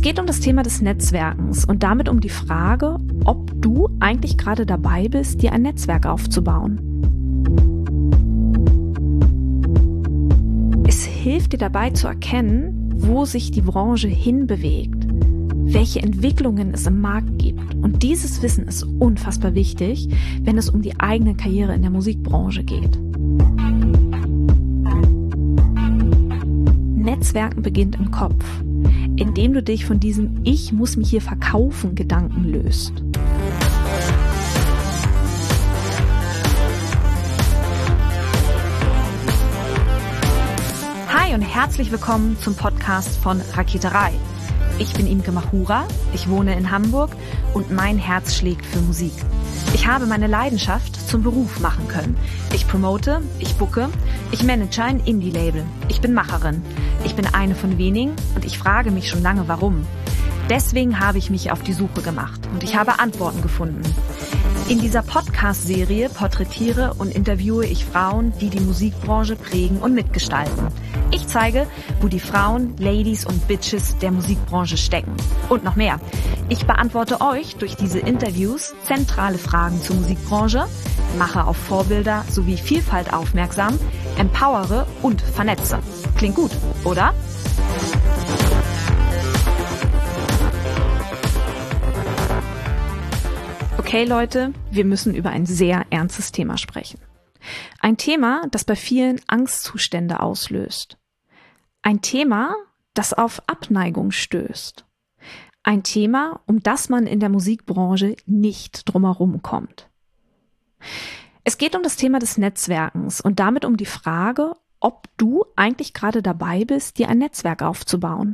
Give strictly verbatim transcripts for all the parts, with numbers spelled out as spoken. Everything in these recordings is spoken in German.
geht um das Thema des Netzwerkens und damit um die Frage, ob du eigentlich gerade dabei bist, dir ein Netzwerk aufzubauen. Es hilft dir dabei zu erkennen, wo sich die Branche hinbewegt, welche Entwicklungen es im Markt gibt. Und dieses Wissen ist unfassbar wichtig, wenn es um die eigene Karriere in der Musikbranche geht. Netzwerken beginnt im Kopf, indem du dich von diesem Ich muss mich hier verkaufen Gedanken löst. Hi und herzlich willkommen zum Podcast von Raketerei. Ich bin Imke Machura, ich wohne in Hamburg und mein Herz schlägt für Musik. Ich habe meine Leidenschaft zum Beruf machen können. Ich promote, ich booke, ich manage ein Indie-Label. Ich bin Macherin. Ich bin eine von wenigen und ich frage mich schon lange, warum. Deswegen habe ich mich auf die Suche gemacht und ich habe Antworten gefunden. In dieser Podcast-Serie porträtiere und interviewe ich Frauen, die die Musikbranche prägen und mitgestalten. Ich zeige, wo die Frauen, Ladies und Bitches der Musikbranche stecken. Und noch mehr. Ich beantworte euch durch diese Interviews zentrale Fragen zur Musikbranche, mache auf Vorbilder sowie Vielfalt aufmerksam, empowere und vernetze. Klingt gut, oder? Okay, Leute, wir müssen über ein sehr ernstes Thema sprechen. Ein Thema, das bei vielen Angstzustände auslöst. Ein Thema, das auf Abneigung stößt. Ein Thema, um das man in der Musikbranche nicht drumherum kommt. Es geht um das Thema des Netzwerkens und damit um die Frage, ob du eigentlich gerade dabei bist, dir ein Netzwerk aufzubauen.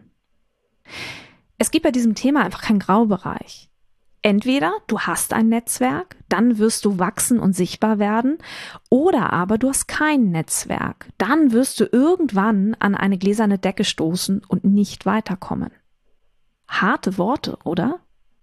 Es gibt bei diesem Thema einfach keinen Graubereich. Entweder du hast ein Netzwerk, dann wirst du wachsen und sichtbar werden, oder aber du hast kein Netzwerk, dann wirst du irgendwann an eine gläserne Decke stoßen und nicht weiterkommen. Harte Worte, oder?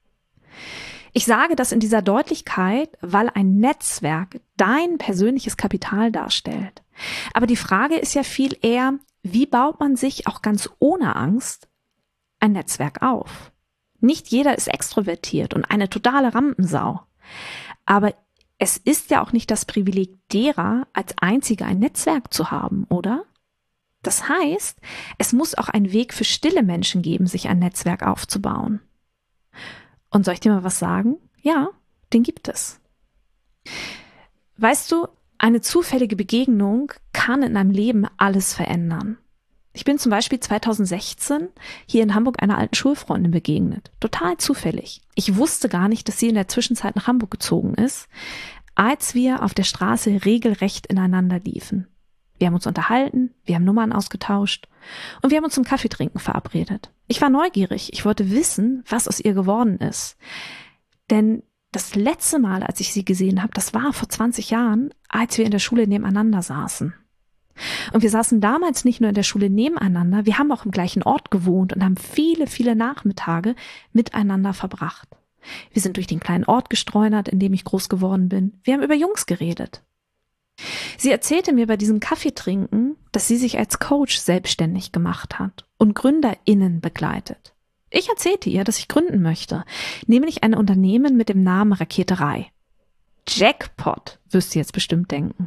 Ich sage das in dieser Deutlichkeit, weil ein Netzwerk dein persönliches Kapital darstellt. Aber die Frage ist ja viel eher, wie baut man sich auch ganz ohne Angst ein Netzwerk auf? Nicht jeder ist extrovertiert und eine totale Rampensau. Aber es ist ja auch nicht das Privileg derer, als Einzige ein Netzwerk zu haben, oder? Das heißt, es muss auch einen Weg für stille Menschen geben, sich ein Netzwerk aufzubauen. Und soll ich dir mal was sagen? Ja, den gibt es. Weißt du, eine zufällige Begegnung kann in einem Leben alles verändern. Ich bin zum Beispiel zweitausendsechzehn hier in Hamburg einer alten Schulfreundin begegnet. Total zufällig. Ich wusste gar nicht, dass sie in der Zwischenzeit nach Hamburg gezogen ist, als wir auf der Straße regelrecht ineinander liefen. Wir haben uns unterhalten, wir haben Nummern ausgetauscht und wir haben uns zum Kaffeetrinken verabredet. Ich war neugierig, ich wollte wissen, was aus ihr geworden ist. Denn das letzte Mal, als ich sie gesehen habe, das war vor zwanzig Jahren, als wir in der Schule nebeneinander saßen. Und wir saßen damals nicht nur in der Schule nebeneinander, wir haben auch im gleichen Ort gewohnt und haben viele, viele Nachmittage miteinander verbracht. Wir sind durch den kleinen Ort gestreunert, in dem ich groß geworden bin. Wir haben über Jungs geredet. Sie erzählte mir bei diesem Kaffeetrinken, dass sie sich als Coach selbstständig gemacht hat und GründerInnen begleitet. Ich erzählte ihr, dass ich gründen möchte, nämlich ein Unternehmen mit dem Namen Raketerei. Jackpot, wirst du jetzt bestimmt denken.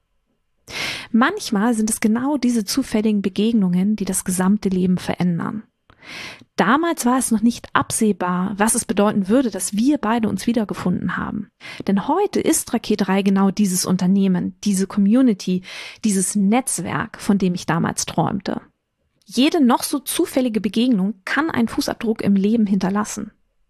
Manchmal sind es genau diese zufälligen Begegnungen, die das gesamte Leben verändern. Damals war es noch nicht absehbar, was es bedeuten würde, dass wir beide uns wiedergefunden haben. Denn heute ist Raketerei genau dieses Unternehmen, diese Community, dieses Netzwerk, von dem ich damals träumte. Jede noch so zufällige Begegnung kann einen Fußabdruck im Leben hinterlassen.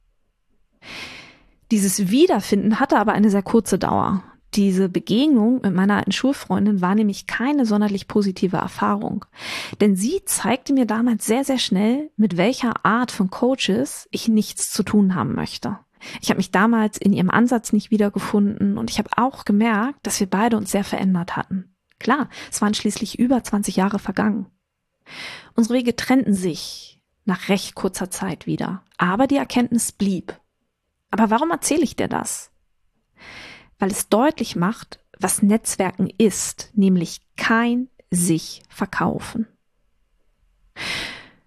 Dieses Wiederfinden hatte aber eine sehr kurze Dauer. Diese Begegnung mit meiner alten Schulfreundin war nämlich keine sonderlich positive Erfahrung. Denn sie zeigte mir damals sehr, sehr schnell, mit welcher Art von Coaches ich nichts zu tun haben möchte. Ich habe mich damals in ihrem Ansatz nicht wiedergefunden und ich habe auch gemerkt, dass wir beide uns sehr verändert hatten. Klar, es waren schließlich über zwanzig Jahre vergangen. Unsere Wege trennten sich nach recht kurzer Zeit wieder, aber die Erkenntnis blieb. Aber warum erzähle ich dir das? Weil es deutlich macht, was Netzwerken ist, nämlich kein sich verkaufen.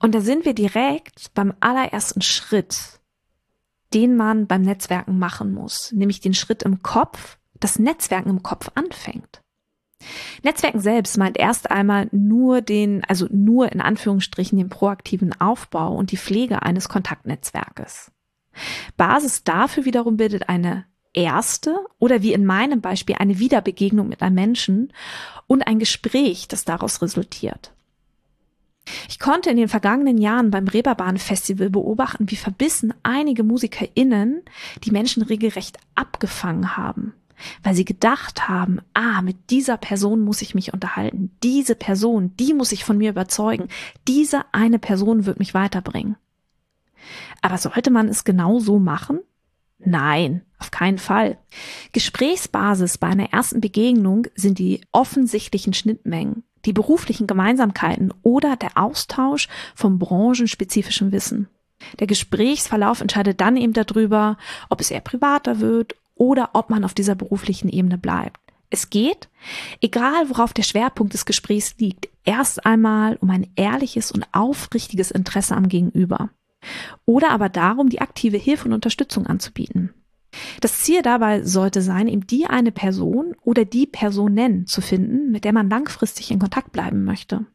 Und da sind wir direkt beim allerersten Schritt, den man beim Netzwerken machen muss, nämlich den Schritt im Kopf, das Netzwerken im Kopf anfängt. Netzwerken selbst meint erst einmal nur den, also nur in Anführungsstrichen den proaktiven Aufbau und die Pflege eines Kontaktnetzwerkes. Basis dafür wiederum bildet eine erste oder wie in meinem Beispiel eine Wiederbegegnung mit einem Menschen und ein Gespräch, das daraus resultiert. Ich konnte in den vergangenen Jahren beim Reeperbahn Festival beobachten, wie verbissen einige MusikerInnen die Menschen regelrecht abgefangen haben, weil sie gedacht haben, ah, mit dieser Person muss ich mich unterhalten. Diese Person, die muss ich von mir überzeugen. Diese eine Person wird mich weiterbringen. Aber sollte man es genau so machen? Nein, auf keinen Fall. Gesprächsbasis bei einer ersten Begegnung sind die offensichtlichen Schnittmengen, die beruflichen Gemeinsamkeiten oder der Austausch von branchenspezifischem Wissen. Der Gesprächsverlauf entscheidet dann eben darüber, ob es eher privater wird oder ob man auf dieser beruflichen Ebene bleibt. Es geht, egal worauf der Schwerpunkt des Gesprächs liegt, erst einmal um ein ehrliches und aufrichtiges Interesse am Gegenüber. Oder aber darum, die aktive Hilfe und Unterstützung anzubieten. Das Ziel dabei sollte sein, eben die eine Person oder die Personen zu finden, mit der man langfristig in Kontakt bleiben möchte.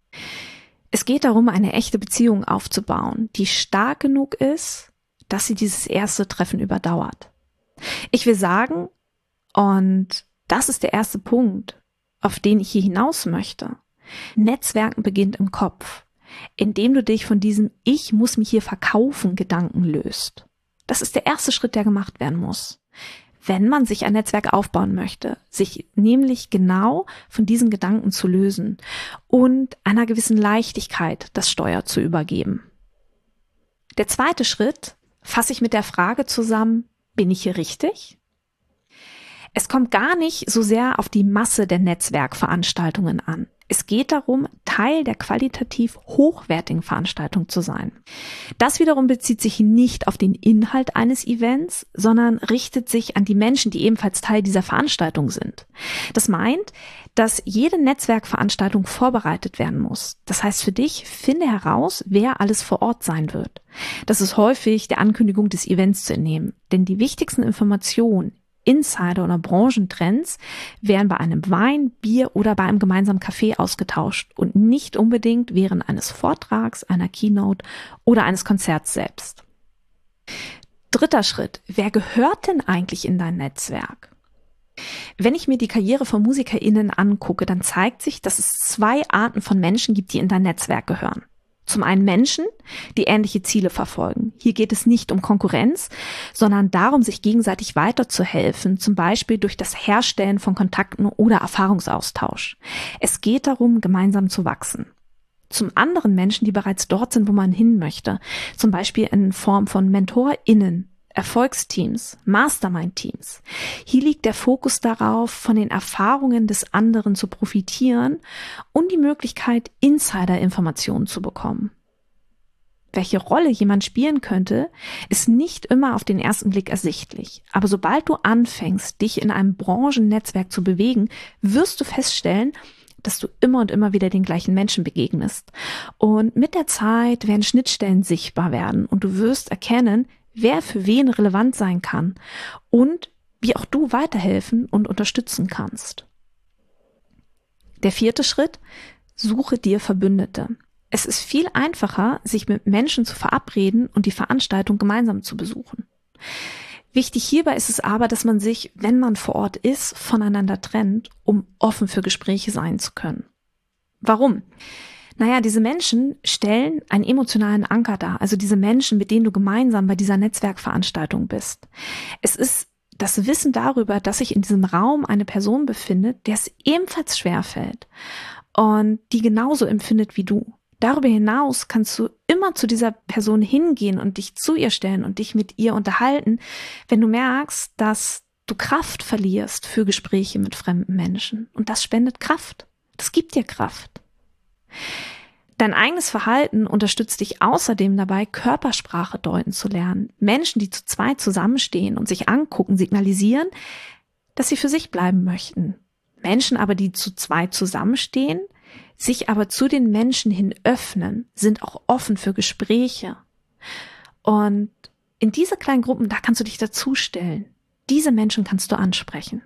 Es geht darum, eine echte Beziehung aufzubauen, die stark genug ist, dass sie dieses erste Treffen überdauert. Ich will sagen, und das ist der erste Punkt, auf den ich hier hinaus möchte, Netzwerken beginnt im Kopf, indem du dich von diesem Ich muss mich hier verkaufen Gedanken löst. Das ist der erste Schritt, der gemacht werden muss, wenn man sich ein Netzwerk aufbauen möchte, sich nämlich genau von diesen Gedanken zu lösen und einer gewissen Leichtigkeit das Steuer zu übergeben. Der zweite Schritt fasse ich mit der Frage zusammen, bin ich hier richtig? Es kommt gar nicht so sehr auf die Masse der Netzwerkveranstaltungen an. Es geht darum, Teil der qualitativ hochwertigen Veranstaltung zu sein. Das wiederum bezieht sich nicht auf den Inhalt eines Events, sondern richtet sich an die Menschen, die ebenfalls Teil dieser Veranstaltung sind. Das meint, dass jede Netzwerkveranstaltung vorbereitet werden muss. Das heißt für dich, finde heraus, wer alles vor Ort sein wird. Das ist häufig der Ankündigung des Events zu entnehmen, denn die wichtigsten Informationen, Insider- oder Branchentrends werden bei einem Wein, Bier oder bei einem gemeinsamen Kaffee ausgetauscht und nicht unbedingt während eines Vortrags, einer Keynote oder eines Konzerts selbst. Dritter Schritt. Wer gehört denn eigentlich in dein Netzwerk? Wenn ich mir die Karriere von MusikerInnen angucke, dann zeigt sich, dass es zwei Arten von Menschen gibt, die in dein Netzwerk gehören. Zum einen Menschen, die ähnliche Ziele verfolgen. Hier geht es nicht um Konkurrenz, sondern darum, sich gegenseitig weiterzuhelfen, zum Beispiel durch das Herstellen von Kontakten oder Erfahrungsaustausch. Es geht darum, gemeinsam zu wachsen. Zum anderen Menschen, die bereits dort sind, wo man hin möchte, zum Beispiel in Form von MentorInnen, Erfolgsteams, Mastermind-Teams. Hier liegt der Fokus darauf, von den Erfahrungen des anderen zu profitieren und die Möglichkeit, Insider-Informationen zu bekommen. Welche Rolle jemand spielen könnte, ist nicht immer auf den ersten Blick ersichtlich. Aber sobald du anfängst, dich in einem Branchennetzwerk zu bewegen, wirst du feststellen, dass du immer und immer wieder den gleichen Menschen begegnest. Und mit der Zeit werden Schnittstellen sichtbar werden und du wirst erkennen, wer für wen relevant sein kann und wie auch du weiterhelfen und unterstützen kannst. Der vierte Schritt, suche dir Verbündete. Es ist viel einfacher, sich mit Menschen zu verabreden und die Veranstaltung gemeinsam zu besuchen. Wichtig hierbei ist es aber, dass man sich, wenn man vor Ort ist, voneinander trennt, um offen für Gespräche sein zu können. Warum? Naja, diese Menschen stellen einen emotionalen Anker dar, also diese Menschen, mit denen du gemeinsam bei dieser Netzwerkveranstaltung bist. Es ist das Wissen darüber, dass sich in diesem Raum eine Person befindet, der es ebenfalls schwerfällt und die genauso empfindet wie du. Darüber hinaus kannst du immer zu dieser Person hingehen und dich zu ihr stellen und dich mit ihr unterhalten, wenn du merkst, dass du Kraft verlierst für Gespräche mit fremden Menschen. Und das spendet Kraft. Das gibt dir Kraft. Dein eigenes Verhalten unterstützt dich außerdem dabei, Körpersprache deuten zu lernen. Menschen, die zu zweit zusammenstehen und sich angucken, signalisieren, dass sie für sich bleiben möchten. Menschen aber, die zu zweit zusammenstehen, sich aber zu den Menschen hin öffnen, sind auch offen für Gespräche. Und in diese kleinen Gruppen, da kannst du dich dazustellen. Diese Menschen kannst du ansprechen.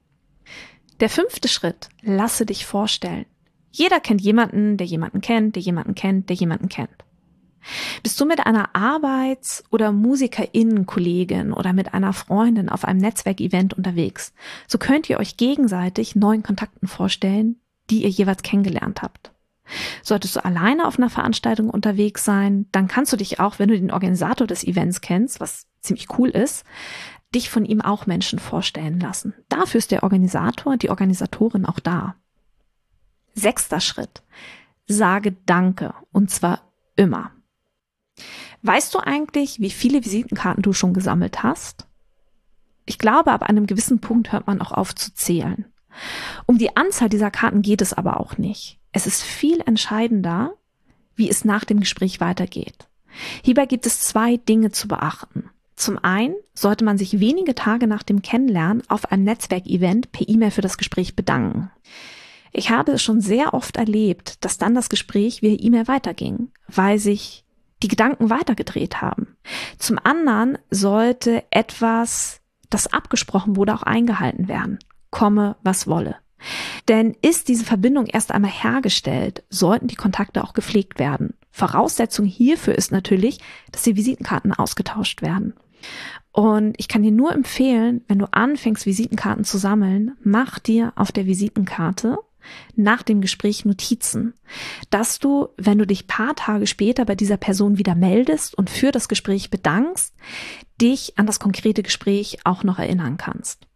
Der fünfte Schritt, lasse dich vorstellen. Jeder kennt jemanden, der jemanden kennt, der jemanden kennt, der jemanden kennt. Bist du mit einer Arbeits- oder MusikerInnen-Kollegin oder mit einer Freundin auf einem Netzwerkevent unterwegs, so könnt ihr euch gegenseitig neuen Kontakten vorstellen, die ihr jeweils kennengelernt habt. Solltest du alleine auf einer Veranstaltung unterwegs sein, dann kannst du dich auch, wenn du den Organisator des Events kennst, was ziemlich cool ist, dich von ihm auch Menschen vorstellen lassen. Dafür ist der Organisator, die Organisatorin auch da. Sechster Schritt. Sage Danke, und zwar immer. Weißt du eigentlich, wie viele Visitenkarten du schon gesammelt hast? Ich glaube, ab einem gewissen Punkt hört man auch auf zu zählen. Um die Anzahl dieser Karten geht es aber auch nicht. Es ist viel entscheidender, wie es nach dem Gespräch weitergeht. Hierbei gibt es zwei Dinge zu beachten. Zum einen sollte man sich wenige Tage nach dem Kennenlernen auf einem Netzwerkevent per E-Mail für das Gespräch bedanken. Ich habe es schon sehr oft erlebt, dass dann das Gespräch via E-Mail weiterging, weil sich die Gedanken weitergedreht haben. Zum anderen sollte etwas, das abgesprochen wurde, auch eingehalten werden. Komme, was wolle. Denn ist diese Verbindung erst einmal hergestellt, sollten die Kontakte auch gepflegt werden. Voraussetzung hierfür ist natürlich, dass die Visitenkarten ausgetauscht werden. Und ich kann dir nur empfehlen, wenn du anfängst, Visitenkarten zu sammeln, mach dir auf der Visitenkarte nach dem Gespräch Notizen, dass du, wenn du dich paar Tage später bei dieser Person wieder meldest und für das Gespräch bedankst, dich an das konkrete Gespräch auch noch erinnern kannst.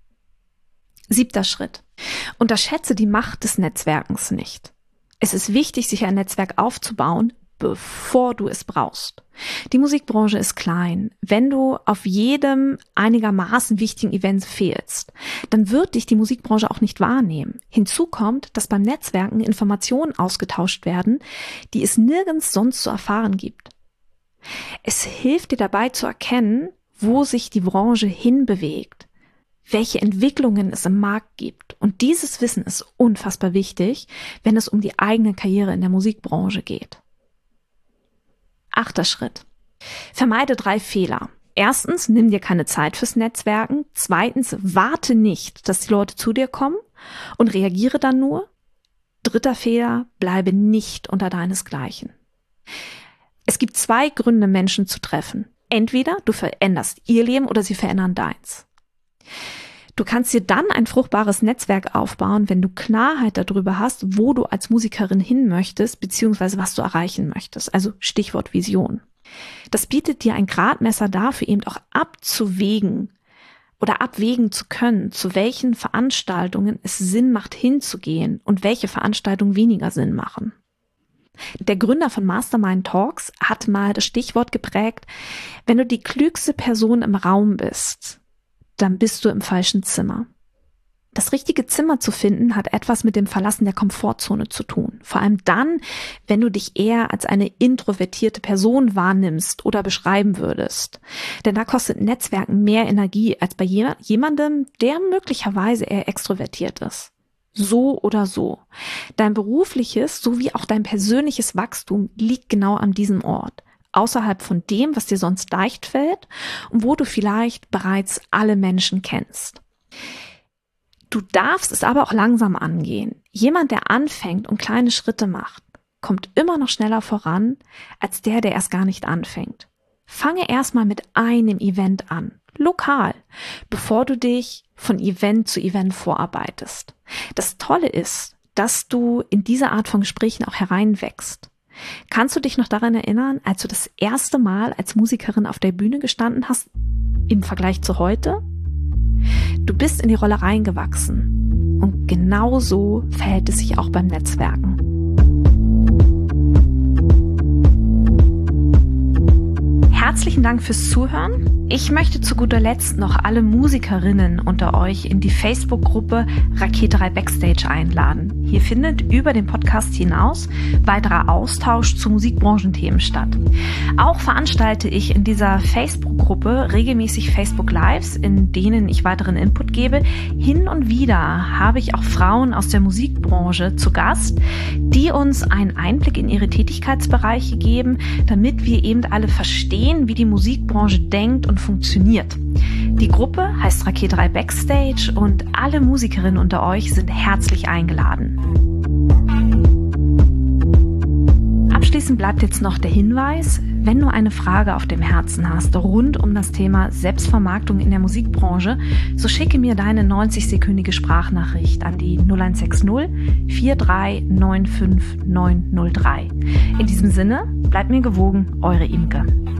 Siebter Schritt. Unterschätze die Macht des Netzwerkens nicht. Es ist wichtig, sich ein Netzwerk aufzubauen, bevor du es brauchst. Die Musikbranche ist klein. Wenn du auf jedem einigermaßen wichtigen Event fehlst, dann wird dich die Musikbranche auch nicht wahrnehmen. Hinzu kommt, dass beim Netzwerken Informationen ausgetauscht werden, die es nirgends sonst zu erfahren gibt. Es hilft dir dabei zu erkennen, wo sich die Branche hinbewegt, welche Entwicklungen es im Markt gibt. Und dieses Wissen ist unfassbar wichtig, wenn es um die eigene Karriere in der Musikbranche geht. Achter Schritt. Vermeide drei Fehler. Erstens, nimm dir keine Zeit fürs Netzwerken. Zweitens, warte nicht, dass die Leute zu dir kommen und reagiere dann nur. Dritter Fehler, bleibe nicht unter deinesgleichen. Es gibt zwei Gründe, Menschen zu treffen. Entweder du veränderst ihr Leben oder sie verändern deins. Du kannst dir dann ein fruchtbares Netzwerk aufbauen, wenn du Klarheit darüber hast, wo du als Musikerin hin möchtest, beziehungsweise was du erreichen möchtest. Also Stichwort Vision. Das bietet dir ein Gradmesser dafür, eben auch abzuwägen oder abwägen zu können, zu welchen Veranstaltungen es Sinn macht, hinzugehen und welche Veranstaltungen weniger Sinn machen. Der Gründer von Mastermind Talks hat mal das Stichwort geprägt: Wenn du die klügste Person im Raum bist, dann bist du im falschen Zimmer. Das richtige Zimmer zu finden, hat etwas mit dem Verlassen der Komfortzone zu tun. Vor allem dann, wenn du dich eher als eine introvertierte Person wahrnimmst oder beschreiben würdest. Denn da kostet Netzwerken mehr Energie als bei jemandem, der möglicherweise eher extrovertiert ist. So oder so. Dein berufliches sowie auch dein persönliches Wachstum liegt genau an diesem Ort. Außerhalb von dem, was dir sonst leicht fällt und wo du vielleicht bereits alle Menschen kennst. Du darfst es aber auch langsam angehen. Jemand, der anfängt und kleine Schritte macht, kommt immer noch schneller voran, als der, der erst gar nicht anfängt. Fange erstmal mit einem Event an, lokal, bevor du dich von Event zu Event vorarbeitest. Das Tolle ist, dass du in diese Art von Gesprächen auch hereinwächst. Kannst du dich noch daran erinnern, als du das erste Mal als Musikerin auf der Bühne gestanden hast, im Vergleich zu heute? Du bist in die Rolle reingewachsen. Und genau so verhält es sich auch beim Netzwerken. Herzlichen Dank fürs Zuhören. Ich möchte zu guter Letzt noch alle Musikerinnen unter euch in die Facebook-Gruppe Raketerei Backstage einladen. Hier findet über den Podcast hinaus weiterer Austausch zu Musikbranchenthemen statt. Auch veranstalte ich in dieser Facebook-Gruppe regelmäßig Facebook-Lives, in denen ich weiteren Input gebe. Hin und wieder habe ich auch Frauen aus der Musikbranche zu Gast, die uns einen Einblick in ihre Tätigkeitsbereiche geben, damit wir eben alle verstehen, wie die Musikbranche denkt und funktioniert. Die Gruppe heißt Raket drei Backstage und alle Musikerinnen unter euch sind herzlich eingeladen. Abschließend bleibt jetzt noch der Hinweis, wenn du eine Frage auf dem Herzen hast rund um das Thema Selbstvermarktung in der Musikbranche, so schicke mir deine neunzig-sekündige Sprachnachricht an die null eins sechs null vier drei neun fünf neun null drei. In diesem Sinne, bleibt mir gewogen, eure Imke.